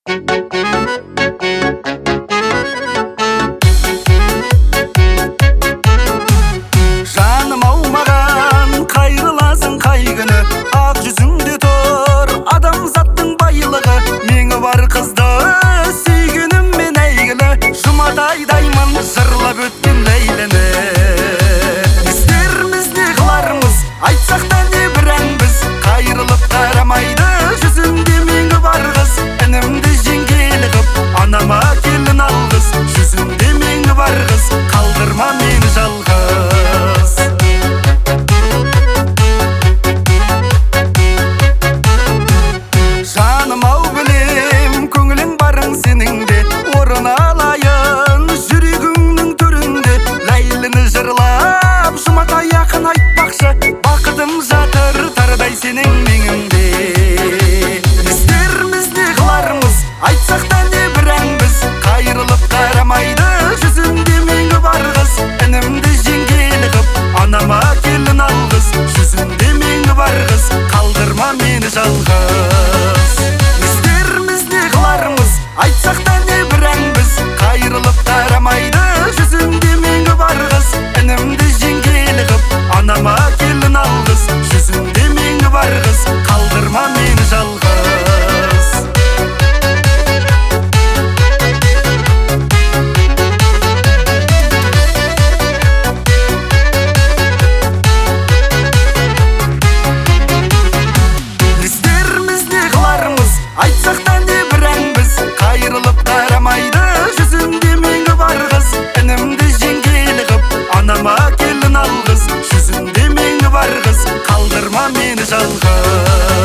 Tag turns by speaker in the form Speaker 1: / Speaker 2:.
Speaker 1: Жаным аумаған қайрыласың қай күні, ақ жүзіңде тұр адамзаттың байлығы. Меңі бар қызды сүйгеніммен әйгілі, жұматайдаймын жырлап өткен ләйліні. Істеріміз не қылармыз, айтсақ та не бір әнбіз, қайрылып қарамайды жүзінде меңі бар қыз. Інімді жеңгелі қып, анама келін алғыз, жүзінде меңі бар қыз, қалдырма мені жалғыз. Жаным ау білем, көңілің барың сенің де, орын алайын жүрегіңнің төрінде. Ләйліні жырлап жұматай ақын айтпақшы, бақытым жатыр тардай сенің меңімде. Істеріміз не қылармыз, айтсақ та не бір әнбіз, қайрылып қарамайды жүзінде меңі бар қыз. Інімді жеңгелі қып, анама келін алғыз, жүзінде меңі бар қыз, қалдырма мені жалғыз. Істеріміз не қылармыз, айтсақ та не бір әнбіз, қайрылып қарамайды жүзінде меңі бар қыз. Інімді жеңгелі қып, анама келін алғыз, жүзінде меңі бар қыз, қалдырма мені жалғыз. Істеріміз не қылармыз, айтсақ та не бір әнбіз, қайрылып қарамайды жүзінде меңі бар қыз. Інімді жеңгелі қып, анама келін алғыз, жүзінде меңі бар қыз, қалдырма мені жалғыз.